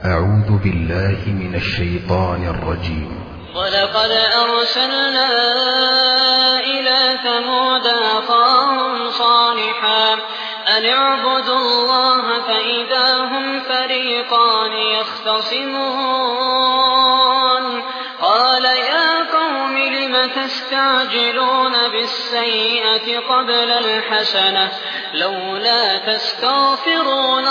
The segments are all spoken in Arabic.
أعوذ بالله من الشيطان الرجيم. ولقد أرسلنا إلى ثمود أخاهم صالحا أن اعبدوا الله فإذا هم فريقان يختصمون قال يا قوم لم تستعجلون بالسيئة قبل الحسنة لولا تستغفرون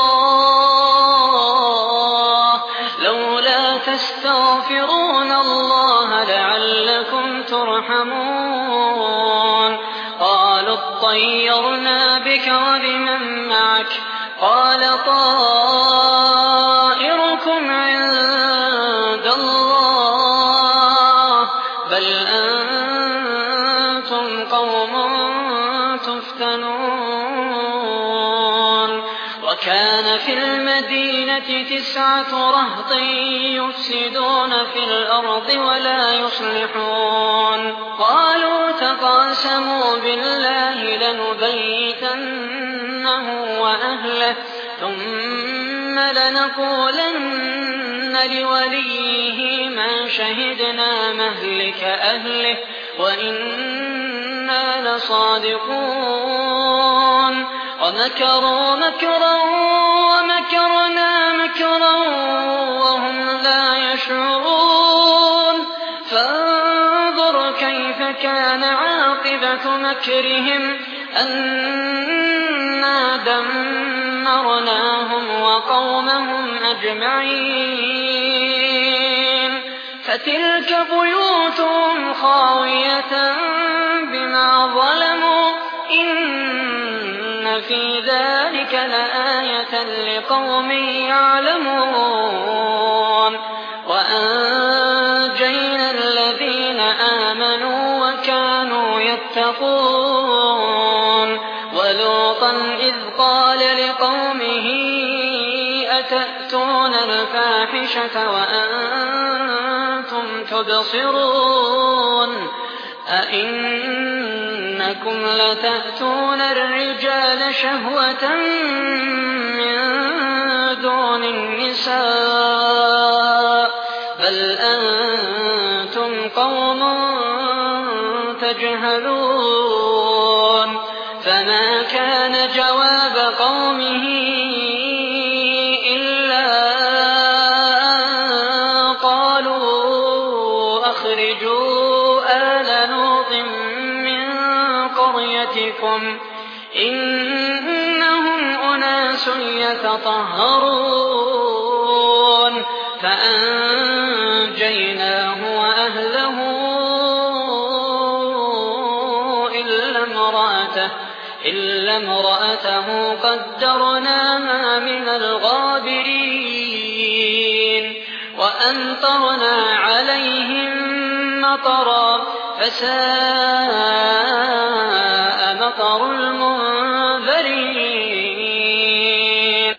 الله لعلكم ترحمون قالوا اطيرنا بك وبمن معك قال طائركم عند الله بل أنتم قوم تفتنون وكان في المدينة 9 رهط يفسدون في الأرض ولا يصلحون قالوا تقاسموا بالله لنبيتنه وأهله ثم لنقولن لوليه ما شهدنا مهلك أهله وإنا لصادقون ومكروا مكرا ومكرنا مكرا وهم لا يشعرون فانظر كيف كان عاقبة مكرهم أنا دمرناهم وقومهم أجمعين فتلك بيوتهم خاوية بما ظلموا إن في ذلك لآية لقوم يعلمون وأنجينا الذين آمنوا وكانوا يتقون ولوطا إذ قال لقومه أتأتون الفاحشة وأنتم تبصرون أئنكم لتأتون الرجال شهوة من دون النساء بل أنتم قوم تجهلون فما كان جواب قومه إلا أن قالوا أخرجوا آل لوط من قريتكم إنهم أناس يتطهرون فأنجيناه وأهله إلا امرأته قدرناها من الغابرين وأمطرنا عليهم مطرا فساء مطر المنذرين